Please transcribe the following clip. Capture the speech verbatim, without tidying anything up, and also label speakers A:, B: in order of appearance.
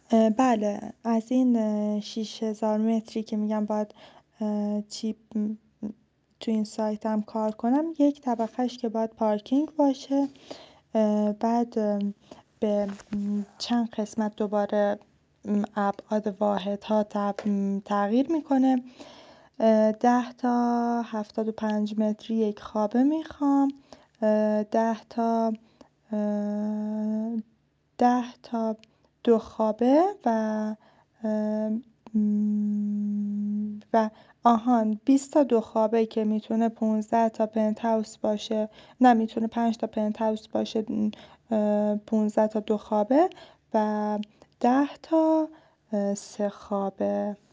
A: اه، بله، از این اه، شش هزار متری که میگم باید اه، چی م- م- تو این سایت هم کار کنم، یک طبقهش که باید پارکینگ باشه. اه، بعد اه، به م، چند قسمت دوباره م، ابعاد واحدها تب- م، تغییر میکنه. ده تا هفتاد و پنج متری یک خوابه میخوام. ده تا اه، ده تا دو خوابه و ام، و آهان بیست تا دو خوابه که میتونه پانزده تا پنت هاوس باشه. نه، میتونه پنج تا پنت هاوس باشه. اه، پانزده تا دو خوابه و ده تا اه، سه خوابه.